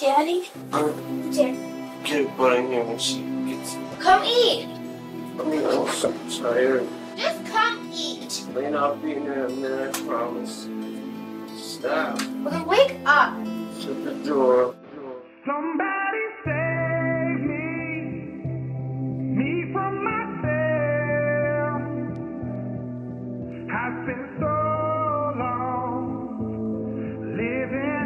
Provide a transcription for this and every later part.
Daddy? Daddy. Get butt in here when she gets... Come eat. I'm so tired. Just come eat. May not be in there a minute, I promise. Stop. Well, then wake up. Shut the door. Somebody save me from myself. I've been so long living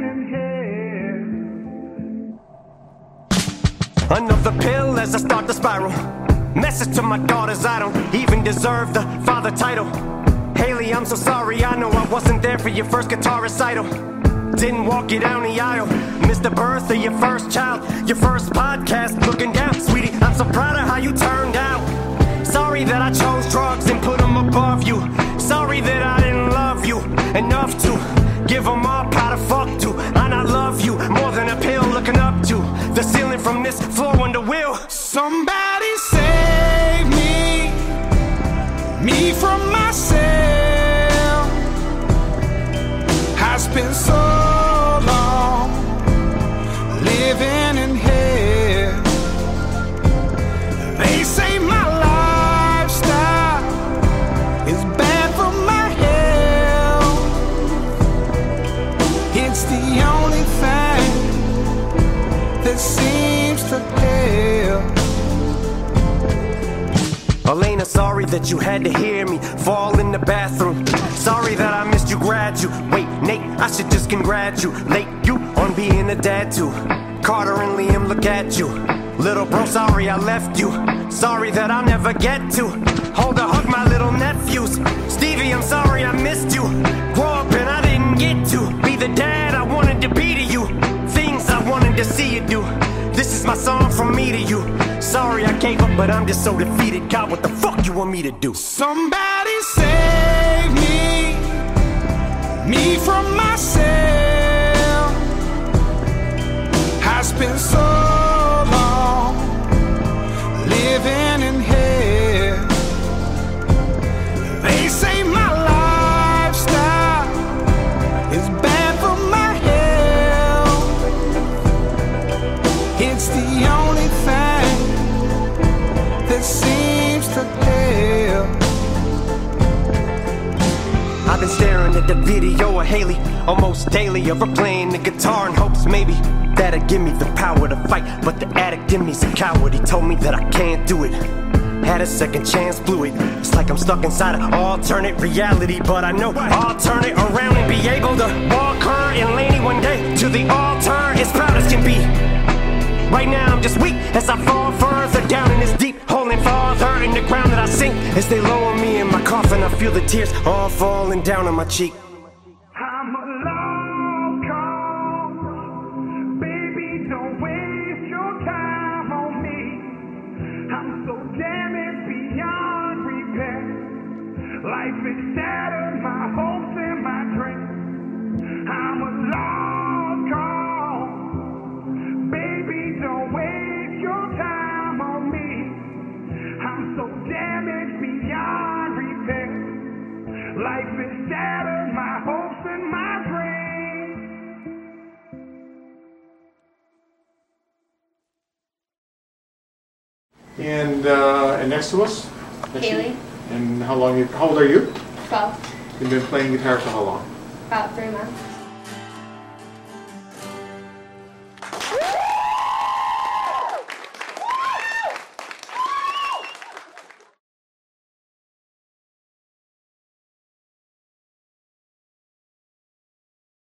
in hell. Another pill as I start to spiral. Message to my daughters, I don't even deserve the father title. Haley, I'm so sorry, I know I wasn't there for your first guitar recital. Didn't walk you down the aisle. Missed the birth of your first child. Your first podcast, looking down. Sweetie, I'm so proud of how you turned out. Sorry that I chose drugs and put them above you. Sorry that I didn't love you enough to give them up how to fuck to. I not love you more than a pill looking up to the ceiling from this floor under wheel. Somebody save me from myself. I spent so long living in hell. They say my lifestyle is bad for my health. It's the only thing that seems to help. Elena, sorry that you had to hear me fall in the bathroom. Sorry that I missed you graduate. Nate, I should just congratulate you on being a dad too. Carter and Liam, look at you. Little bro, sorry I left you. Sorry that I'll never get to hold or hug my little nephews. Stevie, I'm sorry I missed you. Grow up and I didn't get to be the dad I wanted to be to you. Things I wanted to see you do. This is my song from me to you. Sorry I gave up, but I'm just so defeated. God, what the fuck you want me to do? Somebody save me from myself. I spent so long living in hell. They say my lifestyle is bad for my health. It's the only thing that seems to help. I've been staring at the video of Haley almost daily, of her playing the guitar in hopes maybe that'd give me the power to fight. But the addict in me's a coward. He told me that I can't do it. Had a second chance, blew it. It's like I'm stuck inside an alternate reality, but I know I'll turn it around and be able to walk her and Laney one day to the altar as proud as can be. Right now I'm just weak as I fall further down in this deep hole and farther in the ground that I sink. As they lower me in my coffin, I feel the tears all falling down on my cheek. I'm a long call. Baby, don't waste your time on me. I'm so damaged beyond repair. Life has shattered my hopes and my dreams. I'm a long call. Baby, don't waste your time on me. I'm so damaged beyond repair. Life has shattered my hopes and my dreams. And next to us? Haley. And how old are you? 12. You've been playing guitar for how long? About 3 months.